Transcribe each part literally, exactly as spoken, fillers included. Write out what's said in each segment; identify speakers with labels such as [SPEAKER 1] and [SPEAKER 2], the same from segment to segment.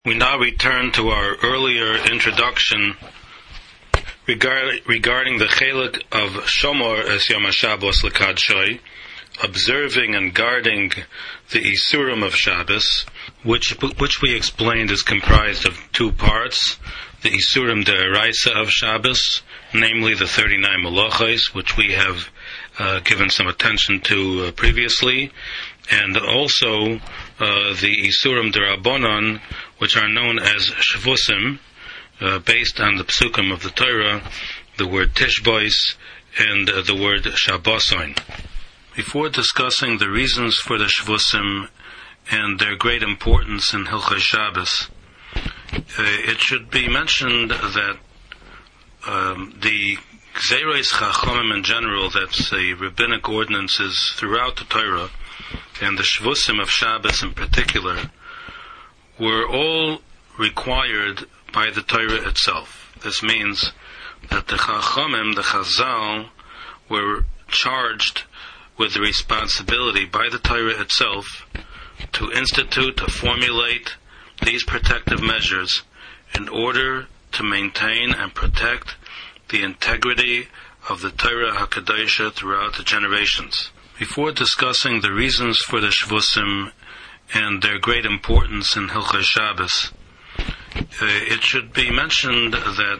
[SPEAKER 1] We now return to our earlier introduction regard, regarding the chelik of Shomor es Yom HaShabbos L'Kadshay, observing and guarding the Isurim of Shabbos, which which we explained is comprised of two parts: the Isurim De'Oraisa of Shabbos, namely the thirty-nine Malachos, which we have uh, given some attention to uh, previously, and also uh, the Isurim D'Rabbanan, which are known as Shvusim, uh, based on the Psukim of the Torah, the word Tishbois, and uh, the word Shabbosoin. Before discussing the reasons for the Shvusim and their great importance in Hilchos Shabbos, uh, it should be mentioned that um, the Gzeros Chachamim in general, that's the rabbinic ordinances throughout the Torah, and the Shvusim of Shabbos in particular, were all required by the Torah itself. This means that the Chachamim, the Chazal, were charged with the responsibility by the Torah itself to institute, to formulate these protective measures in order to maintain and protect the integrity of the Torah HaKadosha throughout the generations. Before discussing the reasons for the Shvusim and their great importance in Hilchos Shabbos, uh, it should be mentioned that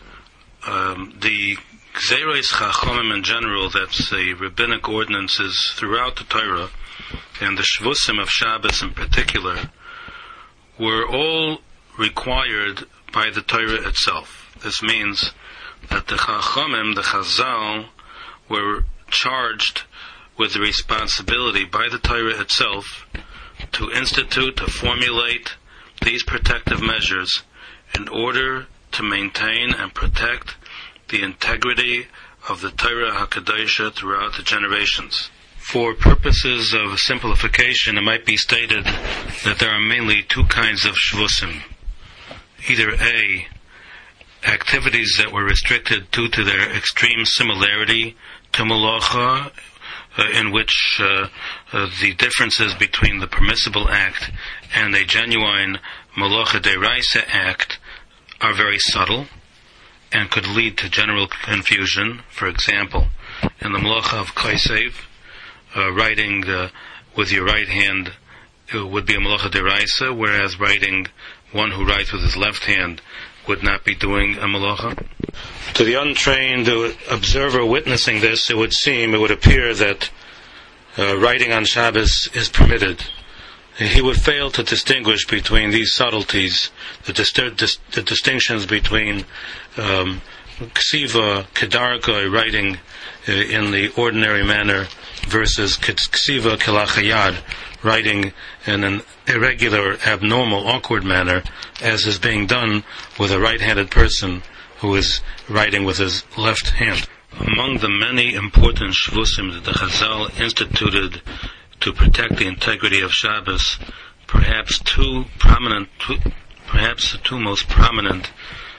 [SPEAKER 1] um, the Gzeros Chachamim in general, that's the rabbinic ordinances throughout the Torah, and the Shvusim of Shabbos in particular, were all required by the Torah itself. This means that the Chachamim, the Chazal, were charged with the responsibility by the Torah itself to institute, to formulate these protective measures in order to maintain and protect the integrity of the Torah HaKadosha throughout the generations. For purposes of simplification, it might be stated that there are mainly two kinds of shvusim. Either A, activities that were restricted due to their extreme similarity to malacha, Uh, in which uh, uh, the differences between the permissible act and a genuine Malacha D'Oraisa act are very subtle and could lead to general confusion. For example, in the Malacha of Kaisev, uh, writing uh, with your right hand uh, would be a Malacha D'Oraisa, whereas writing one who writes with his left hand would not be doing a malacha. To the untrained observer witnessing this, it would seem, it would appear that uh, writing on Shabbos is permitted. He would fail to distinguish between these subtleties, the, dis- dis- the distinctions between um, ksiva, kedarka, writing uh, in the ordinary manner, versus ksiva kelachayad, writing in an irregular, abnormal, awkward manner, as is being done with a right-handed person who is writing with his left hand. Among the many important shvusim that the Chazal instituted to protect the integrity of Shabbos, perhaps two prominent, two, perhaps the two most prominent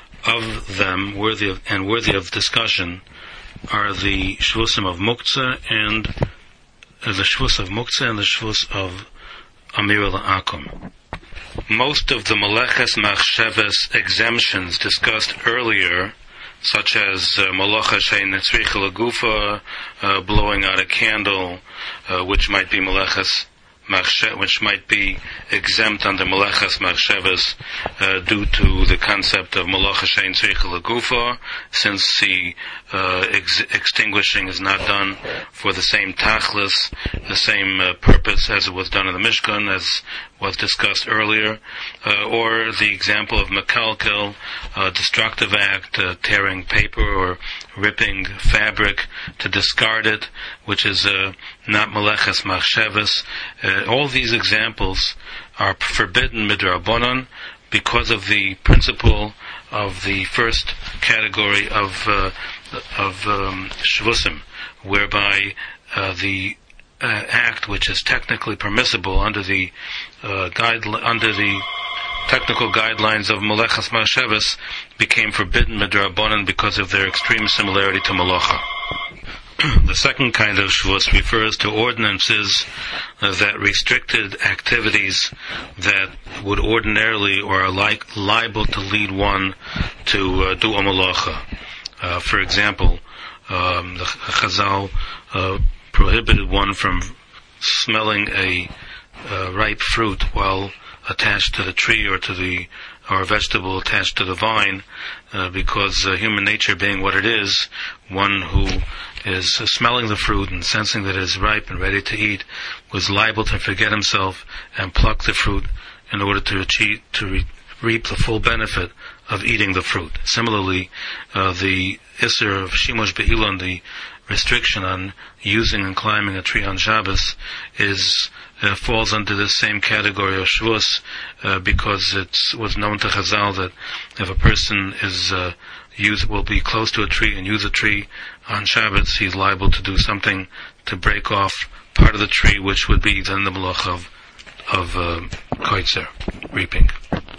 [SPEAKER 1] of them, worthy of, and worthy of discussion, are the shvusim of Muktzah and uh, the shvus of Muktzah and the shvus of Amir al-Akum. Most of the Meleches Machsheves exemptions discussed earlier, such as uh, Malacha Shein Tzricha L'Gufa, uh, blowing out a candle, uh, which might be Meleches Machshev, which might be exempt under Meleches Machsheves uh, due to the concept of Malacha Shein Tzricha L'Gufa, since the uh, ex- extinguishing is not done for the same tachlis, the same uh, purpose as it was done in the Mishkan, as was discussed earlier, uh, or the example of Mekalkel, a destructive act, uh, tearing paper or ripping fabric to discard it, which is uh, not Meleches Machsheves. Uh, all these examples are forbidden midrabanan because of the principle of the first category of uh, of um, shvusim, whereby uh, the uh, act which is technically permissible under the uh, guide under the technical guidelines of Meleches Machsheves became forbidden midrabanan because of their extreme similarity to malacha. The second kind of shvus refers to ordinances uh, that restricted activities that would ordinarily or are like liable to lead one to uh, do a malacha. Uh, for example, um, the Chazal uh, prohibited one from smelling a uh, ripe fruit while attached to the tree or to the or a vegetable attached to the vine, uh, because uh, human nature being what it is, one who is uh, smelling the fruit and sensing that it is ripe and ready to eat was liable to forget himself and pluck the fruit in order to achieve, to re- reap the full benefit of eating the fruit. Similarly, uh, the Isser of Shimush Be'ilon, the restriction on using and climbing a tree on Shabbos, is uh, falls under this same category of shvus, uh, because it was known to Chazal that if a person is uh, use will be close to a tree and use a tree on Shabbos, he's liable to do something to break off part of the tree, which would be then the malach of of uh, koitzer, reaping.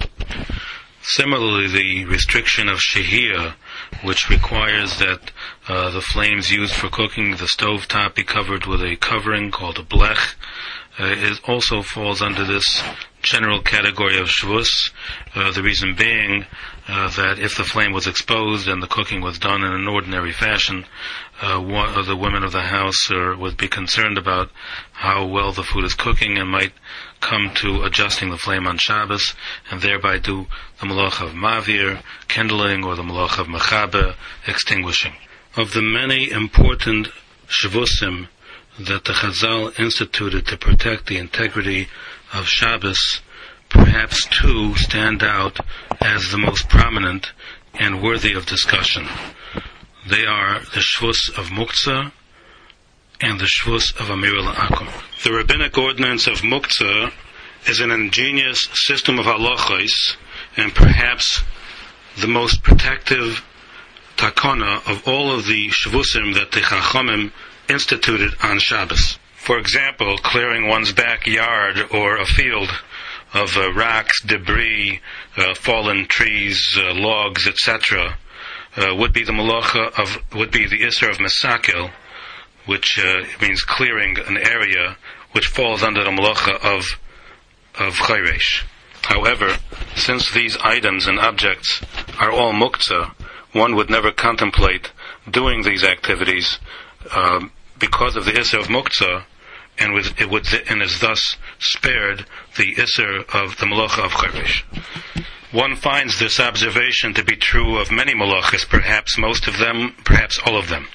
[SPEAKER 1] Similarly, the restriction of shehiyah, which requires that uh, the flames used for cooking the stove top be covered with a covering called a blech, uh, it also falls under this general category of shvus. Uh, the reason being uh, that if the flame was exposed and the cooking was done in an ordinary fashion, uh, one of the women of the house uh, would be concerned about how well the food is cooking and might come to adjusting the flame on Shabbos and thereby do the malach of mavir, kindling, or the malach of mechaber, extinguishing. Of the many important shvusim that the Chazal instituted to protect the integrity of Shabbos, perhaps two stand out as the most prominent and worthy of discussion. They are the shvus of muktzah and the shvus of amir l'Akum. The rabbinic ordinance of muktzah is an ingenious system of halachos and perhaps the most protective takana of all of the shvusim that the Chachamim instituted on Shabbos. For example, clearing one's backyard or a field of uh, rocks, debris, uh, fallen trees, uh, logs, et cetera, uh, would be the malacha of would be the isser of mesakel, which uh, means clearing an area, which falls under the malacha of of chayresh. However, since these items and objects are all muktzah, one would never contemplate doing these activities uh, because of the isser of muktzah, and with, it would and is thus spared the isser of the malacha of chayresh. One finds this observation to be true of many malachas, perhaps most of them, perhaps all of them.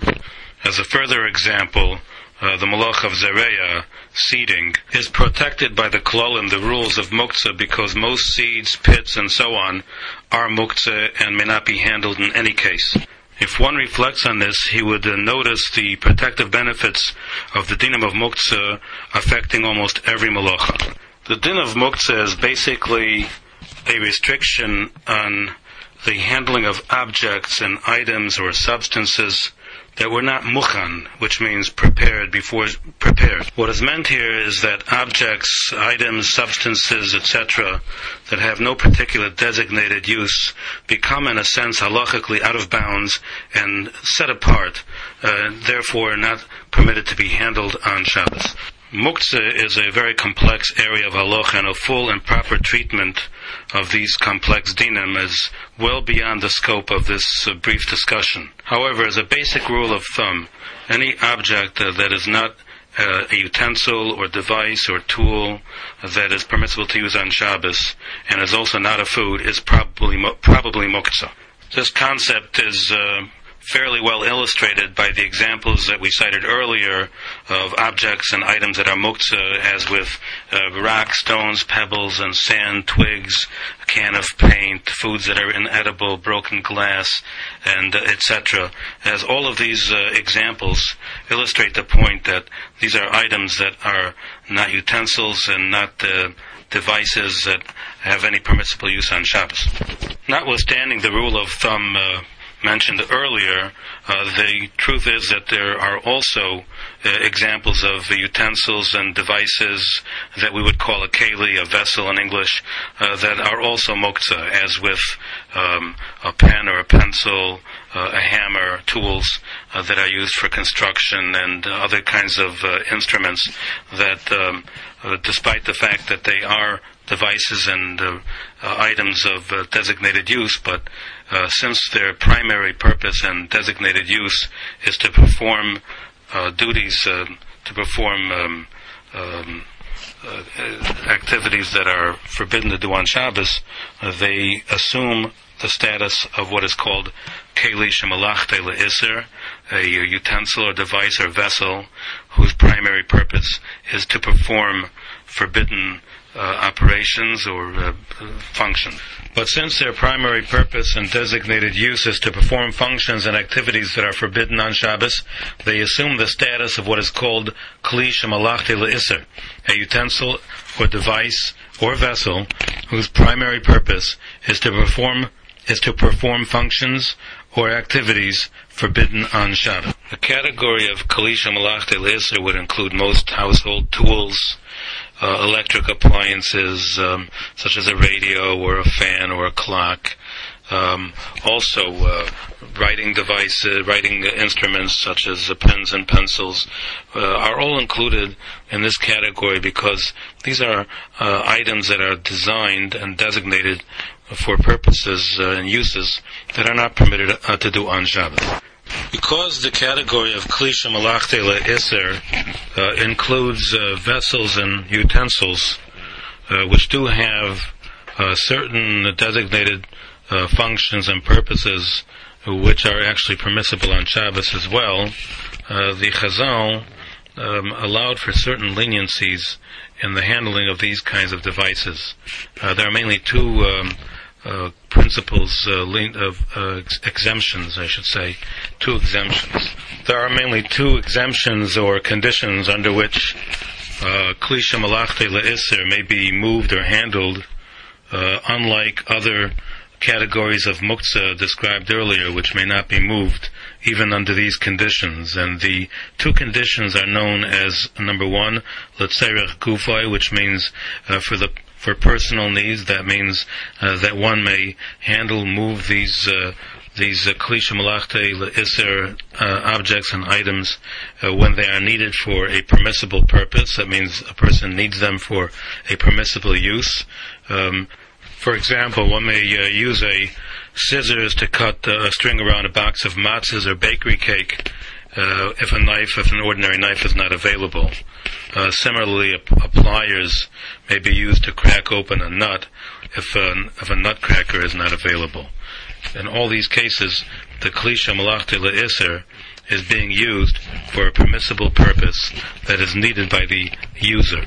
[SPEAKER 1] As a further example, uh, the malach of zereya, seeding, is protected by the klolim, the rules of muktzah, because most seeds, pits, and so on are muktzah and may not be handled in any case. If one reflects on this, he would uh, notice the protective benefits of the dinim of muktzah affecting almost every malacha. The din of muktzah is basically a restriction on the handling of objects and items or substances that were not mukhan, which means prepared before prepared. What is meant here is that objects, items, substances, et cetera, that have no particular designated use become, in a sense, halachically out of bounds and set apart, uh, therefore not permitted to be handled on Shabbos. Muktzah is a very complex area of halacha, and a full and proper treatment of these complex dinim is well beyond the scope of this uh, brief discussion. However, as a basic rule of thumb, any object uh, that is not uh, a utensil or device or tool that is permissible to use on Shabbos and is also not a food is probably probably muktzah. This concept is uh, fairly well illustrated by the examples that we cited earlier of objects and items that are muktzah, as with uh, rock, stones, pebbles, and sand, twigs, a can of paint, foods that are inedible, broken glass, and uh, et cetera. As all of these uh, examples illustrate the point that these are items that are not utensils and not uh, devices that have any permissible use on Shabbos. Notwithstanding the rule of thumb uh, mentioned earlier, uh, the truth is that there are also uh, examples of uh, utensils and devices that we would call a keli, a vessel in English, uh, that are also muktzah, as with um, a pen or a pencil, uh, a hammer, tools uh, that are used for construction, and uh, other kinds of uh, instruments that, um, uh, despite the fact that they are devices and uh, uh, items of uh, designated use, but uh, since their primary purpose and designated use is to perform uh, duties, uh, to perform um, um, uh, activities that are forbidden to do on Shabbos, uh, they assume the status of what is called keli shemalachte le'isr, a utensil or device or vessel whose primary purpose is to perform forbidden Uh, operations or uh, functions. But since their primary purpose and designated use is to perform functions and activities that are forbidden on Shabbos, they assume the status of what is called kli shemalachte le'isr, a utensil or device or vessel whose primary purpose is to perform is to perform functions or activities forbidden on Shabbos. The category of kli shemalachte le'isr would include most household tools, Uh, electric appliances, um, such as a radio or a fan or a clock. Um, also, uh, writing devices, writing instruments such as uh, pens and pencils uh, are all included in this category because these are uh, items that are designed and designated for purposes uh, and uses that are not permitted uh, to do on Shabbos. Because the category of kli shemalachte le'isr uh, includes uh, vessels and utensils uh, which do have uh, certain designated uh, functions and purposes which are actually permissible on Shabbos as well, uh, the Chazal um, allowed for certain leniencies in the handling of these kinds of devices. Uh, there are mainly two um, Uh, principles uh, of uh, ex- exemptions, I should say, two exemptions. There are mainly two exemptions or conditions under which uh, kli shemalachte le'isr may be moved or handled, uh, unlike other categories of muktzah described earlier, which may not be moved even under these conditions. And the two conditions are known as, number one, letzerech gufay, which means uh, for the for personal needs. That means uh, that one may handle, move these uh, these uh, kli shemalachte le'isr uh, objects and items uh, when they are needed for a permissible purpose. That means a person needs them for a permissible use. Um, for example, one may uh, use a scissors to cut uh, a string around a box of matzahs or bakery cake uh, if a knife, if an ordinary knife is not available. Uh, similarly, a, a pliers may be used to crack open a nut if a, if a nutcracker is not available. In all these cases, the kli shemalachte le'isr is being used for a permissible purpose that is needed by the user.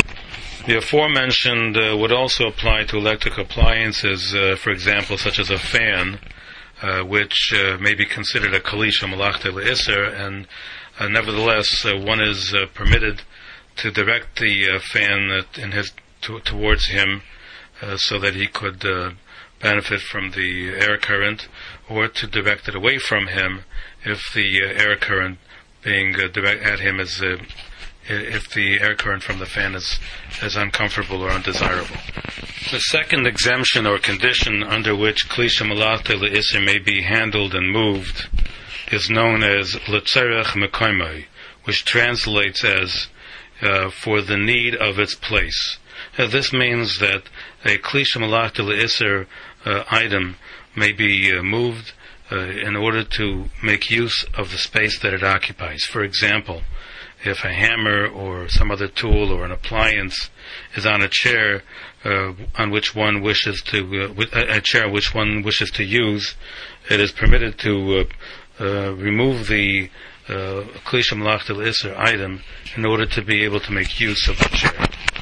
[SPEAKER 1] The aforementioned uh, would also apply to electric appliances, uh, for example, such as a fan, uh, which uh, may be considered a kli shemalachte le'isr, and uh, nevertheless, uh, one is uh, permitted to direct the uh, fan uh, in his to, towards him uh, so that he could uh, benefit from the air current, or to direct it away from him if the uh, air current being uh, direct at him is uh, if the air current from the fan is, is uncomfortable or undesirable. The second exemption or condition under which kli shemalachte le'isr may be handled and moved is known as letzerech mekoymai, which translates as Uh, for the need of its place. Uh, this means that a kli shemalachte le'isr uh, item may be uh, moved uh, in order to make use of the space that it occupies. For example, if a hammer or some other tool or an appliance is on a chair uh, on which one wishes to uh, a chair which one wishes to use, it is permitted to uh, uh, remove the uh, kli shemalachte le'isr item in order to be able to make use of the chair.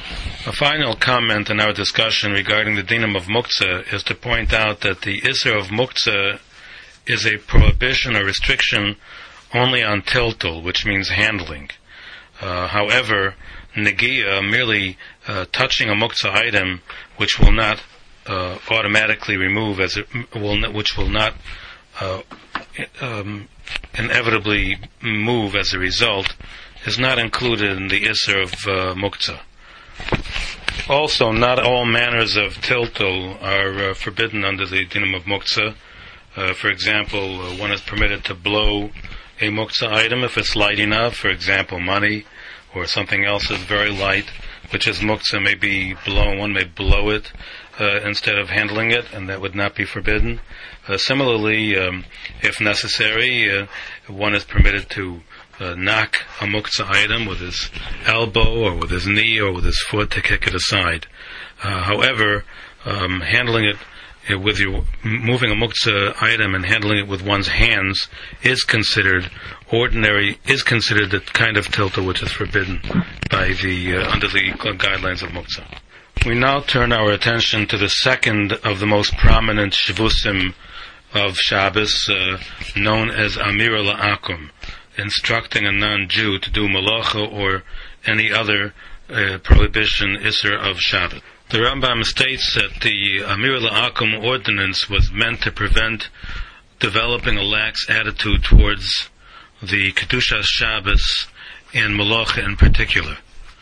[SPEAKER 1] A final comment in our discussion regarding the dinam of muktzah is to point out that the isser of muktzah is a prohibition or restriction only on tiltul, which means handling. Uh, however, negia, merely uh, touching a muktzah item, which will not uh, automatically remove, as it will, which will not uh, um, inevitably move as a result is not included in the Isser of uh, Muktzah. Also, not all manners of tiltul are uh, forbidden under the dinam of Muktzah. Uh, for example, uh, one is permitted to blow a Muktzah item if it's light enough. For example, money or something else is very light, which is Muktzah, may be blown. One may blow it uh, instead of handling it, and that would not be forbidden. Uh, similarly, um, if necessary, uh, one is permitted to uh, knock a Muktzah item with his elbow or with his knee or with his foot to kick it aside. Uh, however, um, handling it uh, with your moving a Muktzah item and handling it with one's hands is considered ordinary, is considered the kind of tiltul which is forbidden by the uh, under the guidelines of Muktzah. We now turn our attention to the second of the most prominent shvusim of Shabbos, uh, known as Amira La'akum, instructing a non-Jew to do malacha or any other uh, prohibition Isser of Shabbos. The Rambam states that the Amira La'akum ordinance was meant to prevent developing a lax attitude towards the Kedushas Shabbos and malacha in particular.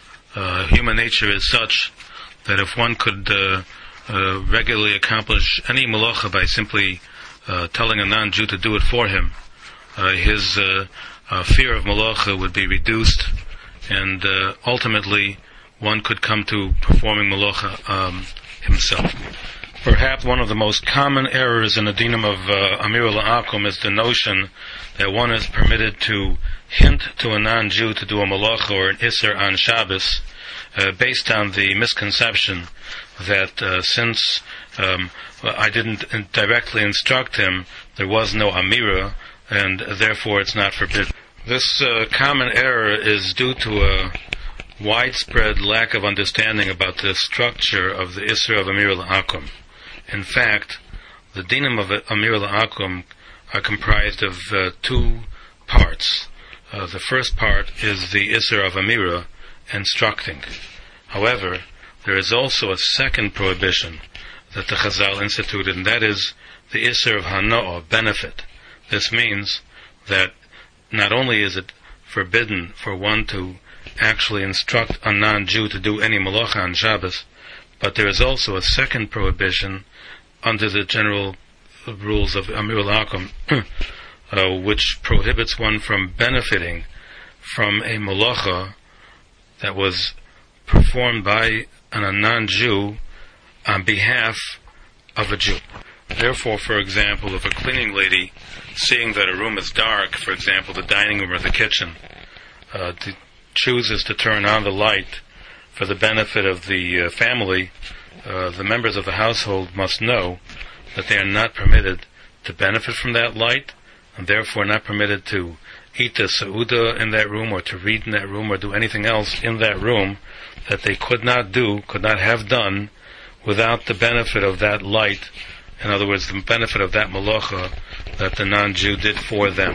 [SPEAKER 1] Uh, human nature is such that if one could uh, uh, regularly accomplish any malacha by simply uh, telling a non-Jew to do it for him, uh, his uh, uh, fear of malacha would be reduced, and uh, ultimately one could come to performing malacha um, himself. Perhaps one of the most common errors in the dinam of uh, Amira La'akum is the notion that one is permitted to hint to a non-Jew to do a malacha or an Isser on Shabbos, uh, based on the misconception that uh, since um, I didn't directly instruct him, there was no Amira, and therefore it's not forbidden. This uh, common error is due to a widespread lack of understanding about the structure of the Isser of Amira La'akum. In fact, the dinam of Amira La'akum are comprised of uh, two parts. Uh, the first part is the Isser of Amira, instructing. However, there is also a second prohibition that the Chazal instituted, and that is the Isser of Hanoah, benefit. This means that not only is it forbidden for one to actually instruct a non-Jew to do any malacha on Shabbos, but there is also a second prohibition under the general rules of Amira La'akum, uh, which prohibits one from benefiting from a malacha that was performed by a non-Jew on behalf of a Jew. Therefore, for example, if a cleaning lady, seeing that a room is dark, for example, the dining room or the kitchen, uh, to, chooses to turn on the light for the benefit of the uh, family, uh, the members of the household must know that they are not permitted to benefit from that light, and therefore not permitted to eat the seudah in that room, or to read in that room, or do anything else in that room that they could not do, could not have done, without the benefit of that light. In other words, the benefit of that malacha that the non-Jew did for them.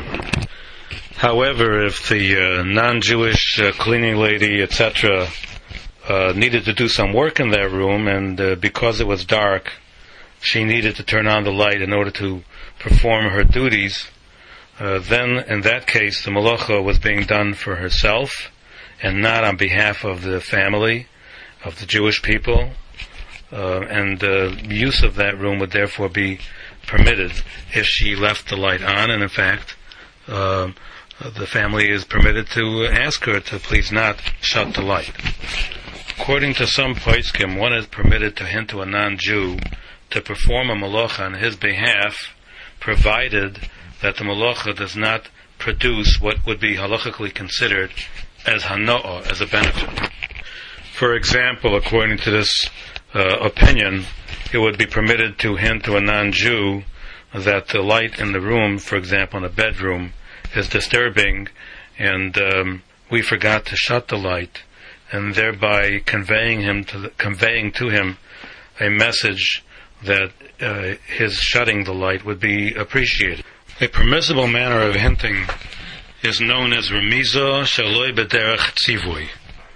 [SPEAKER 1] However, if the uh, non-Jewish uh, cleaning lady, et cetera, uh, needed to do some work in that room, and uh, because it was dark, she needed to turn on the light in order to perform her duties, uh, then in that case the malacha was being done for herself and not on behalf of the family, of the Jewish people, uh, and uh, use of that room would therefore be permitted if she left the light on, and in fact uh, the family is permitted to ask her to please not shut the light. According to some poskim, one is permitted to hint to a non-Jew to perform a malacha on his behalf, provided that the malacha does not produce what would be halachically considered as hanoah, as a benefit. For example, according to this uh, opinion, it would be permitted to hint to a non-Jew that the light in the room, for example in a bedroom, is disturbing, and um, we forgot to shut the light, and thereby conveying him to the, conveying to him a message that uh, his shutting the light would be appreciated. A permissible manner of hinting is known as remiza shaloi b'derech tzivui.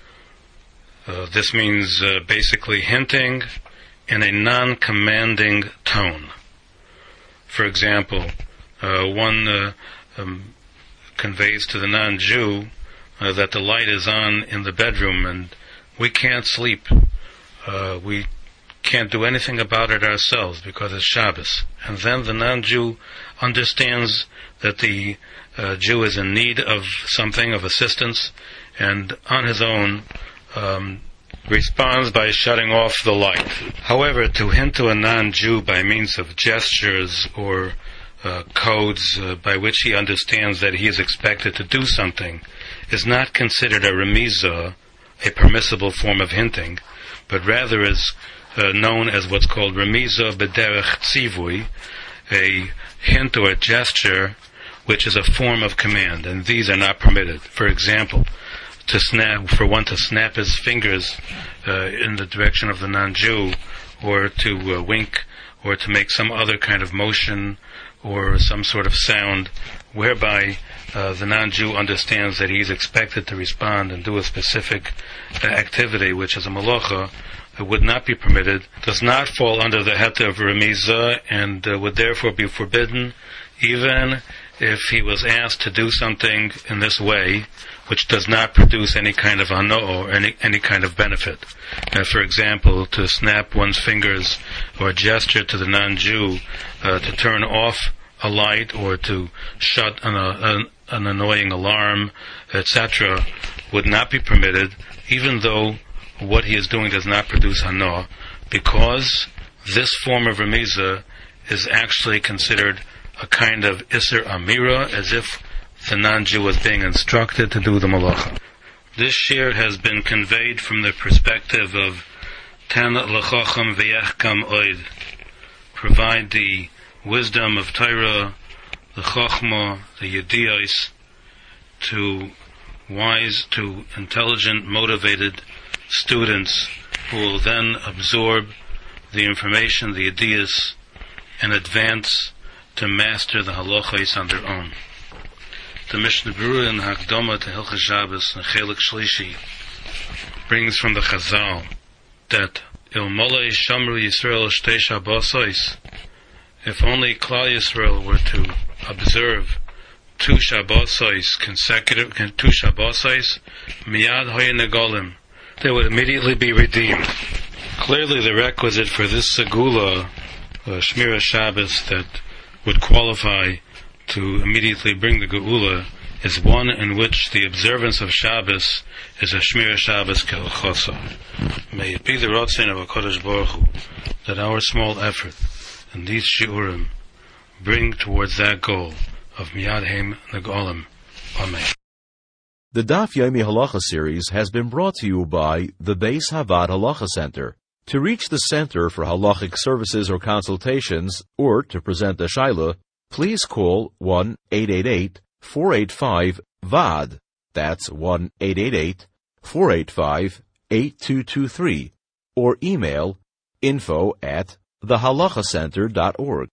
[SPEAKER 1] Uh, this means uh, basically hinting in a non-commanding tone. For example, uh, one uh, um, conveys to the non-Jew uh, that the light is on in the bedroom and we can't sleep. Uh, we can't do anything about it ourselves because it's Shabbos. And then the non-Jew understands that the uh, Jew is in need of something, of assistance, and on his own um, responds by shutting off the light. However, to hint to a non-Jew by means of gestures or uh, codes uh, by which he understands that he is expected to do something is not considered a remizah, a permissible form of hinting, but rather is uh, known as what's called remizah b'derech tzivui, a hint or a gesture which is a form of command, and these are not permitted. For example, to snap, for one to snap his fingers uh, in the direction of the non-Jew, or to uh, wink, or to make some other kind of motion, or some sort of sound, whereby uh, the non-Jew understands that he is expected to respond and do a specific uh, activity, which is a malacha, uh, would not be permitted, does not fall under the heta of remizah, and uh, would therefore be forbidden, even if he was asked to do something in this way, which does not produce any kind of hano or any any kind of benefit. Uh, for example, to snap one's fingers or gesture to the non-Jew uh, to turn off a light or to shut an, uh, an, an annoying alarm, et cetera, would not be permitted, even though what he is doing does not produce hano, because this form of remizah is actually considered a kind of Isser Amira, as if the non-Jew was being instructed to do the malacha. This shir has been conveyed from the perspective of Tan L'Chacham V'Yechkam Oid, provide the wisdom of Torah, the Chachma, the Yediyos, to wise, to intelligent, motivated students who will then absorb the information, the Yediyos, and advance to master the halachos on their own. The Mishnah Berurah in Hakdama to Hilchos Shabbos and Chelik Shlishi brings from the Chazal that Ilmolei Shamru Yisrael Shtei Shabbosos, if only Klal Yisrael were to observe two Shabbosos consecutive, two Shabbosos, Miyad Hoye Negolim, they would immediately be redeemed. Clearly, the requisite for this Segula, uh, Shmira Shabbos, that would qualify to immediately bring the Geula is one in which the observance of Shabbos is a Shmira Shabbos Kehilchosa. May it be the Rotzein of HaKadosh Baruch Hu that our small effort in these Shiurim bring towards that goal of Miyad Heim Negolim. Amen.
[SPEAKER 2] The Daf Yomi Halacha series has been brought to you by the Beis Havad Halacha Center. To reach the Center for Halachic Services or Consultations, or to present a Shaila, please call one eight eight eight, four eight five, V A D. That's one eight eight eight, four eight five, eight two two three. Or email info at the halacha center dot org.